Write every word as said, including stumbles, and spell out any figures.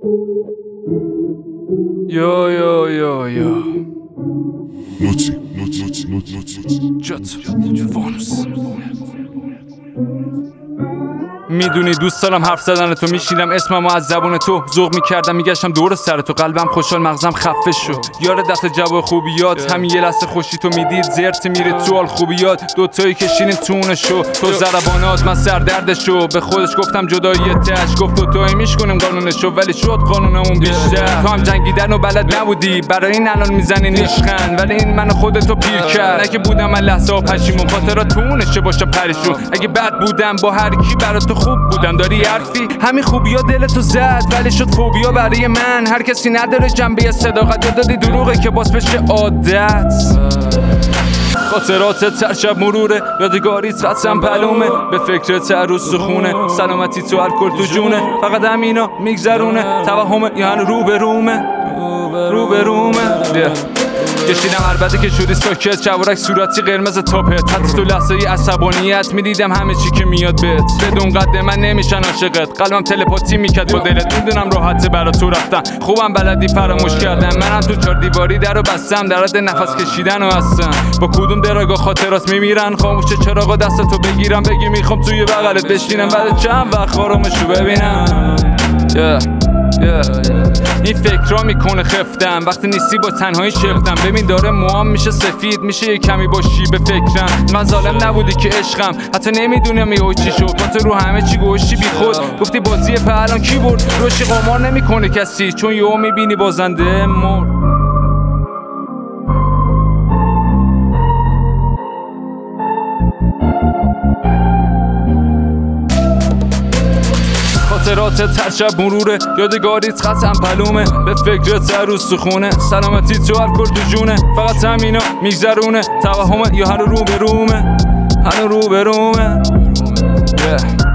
Yo yo yo yo Nuci, nuci, nuci, nuci, nuci. جات وانوس میدونی دوست دارم حرف زدن تو، میشینم اسممو از زبون تو ذوق میکردم، میگشتم دور سر تو، قلبم خوشحال مغزم خفه شد. یار دست جواب خوبیات، همین یه لحظه خوشی تو میدید زرت میرید تو حال خوبیات، دوتایی کشینیم تونشو تو زربانات من سردردشو. به خودش گفتم جدایی تش، گفت دوتایی میشکنیم قانونشو، ولی شد قانونمون بیشتر. تو هم جنگیدن و بلد نبودی، برای این الان میزنی نیشخند، ولی این منو خودتو پیر کرد. نه که بودم من لحظه ها پشیمون، خاطرات تونشه باشه پریشون. اگه بد بودم با هر کی برای تو خوب بودم، داری حرفی همین خوبیا دلتو زد ولی شد فوبیا برای من. هر کسی نداره جنبه صداقت، یا دادی دروغه که باز بشه عادت. خاطرات هر شب مروره، یادگاریت خطم پلومه، به فکرت هر روز سخونه، سلامتی تو الکل تو جونه، فقط همینا میگذرونه. توهمه یا هنو رو به رومه رو به رومه کشیدم عربده که شدی ساکت، چورک صورتی قرمز تاپت، حتی تو لحظه ی عصبانیت میدیدم همه چی که میاد بهت. بدون قد من نمیشن عاشقت، قلبم تلپاتی میکرد با دلت. میدونم راحته برا تو رفتن، خوبم بلدی فراموش کردن. منم تو چار دیواری درو بستم، در حد نفس کشیدن و هستم. با کدوم دراگاه خاطرات میمیرن، خاموشه چراغا دستتو بگیرم، بگی میخوام توی بغلت بشینم، بعد چند وقت خارمشو ببینم. yeah. Yeah. این فکرها میکنه خفتم، وقتی نیستی با تنهایی شفتم. ببین داره موام میشه سفید، میشه یه کمی باشی به فکرم. من ظالم نبودی که عشقم، حتی نمیدونم یهو چی شد. تو رو همه چی گوشتی بی خود، گفتی بازی پهلوان کی برد. روشی قمار نمیکنه کسی، چون یهو میبینی بازنده مرد. خاطرات هر شب مروره، یادگاریت خطم پلومه، به فکرت هر روز سخونه، سلامتی تو الکل تو جونه، فقط همینا میگذرونه. توهمه یا هنو رو به رومه هنو رو به رومه yeah.